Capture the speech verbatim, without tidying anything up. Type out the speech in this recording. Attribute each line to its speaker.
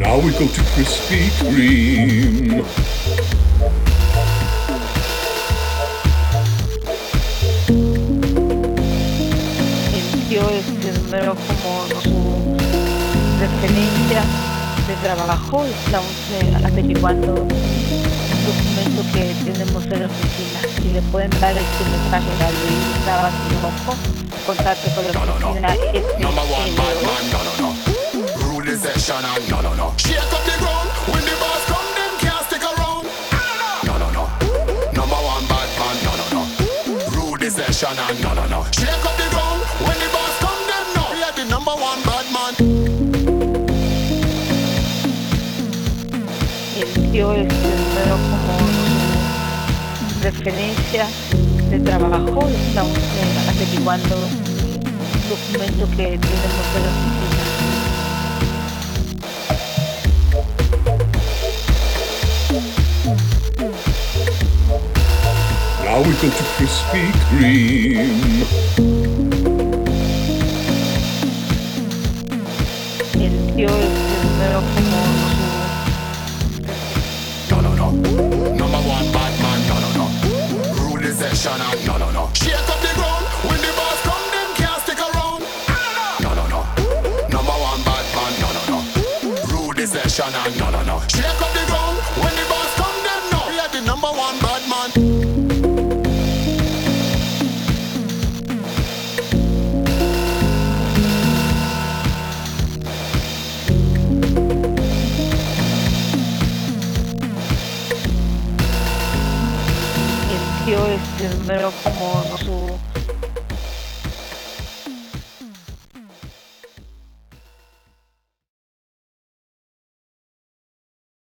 Speaker 1: Now we go to Krispy Kreme.
Speaker 2: Eligió este número como su referencia de trabajo. Estamos eh, averiguando un documento que tenemos en la oficina. Si le pueden dar este mensaje a Luis Navas Rojo, contacto con la
Speaker 3: No, no, no.
Speaker 2: oficina. Este,
Speaker 3: Number one
Speaker 2: eh,
Speaker 3: bad man, no, no, no. Rule the session and no, no, no. Shake up the ground. When the boss come, them can't stick around. No, no, no. Number one bad man, no, no, no. Rule the session and no, no, no. Shake up the ground. When the boss come, them no. We are the number one bad man.
Speaker 2: eligió este número como su referencia de trabajo. Estamos eh, averiguando un documento que tenemos en la oficina.
Speaker 1: Now we go to Krispy Kreme.
Speaker 2: Eligió este número como su
Speaker 3: No, no, no. Number one bad man, no, no, no. Rule the session and no, no, no. Shake up the ground. When the boss come, them can't stick around. No, no, no. Number one bad man, no, no, no. Rule the session and no, no, no. Shake up the ground. When the boss come, them no. We are the number one bad man.
Speaker 2: eligió este número como su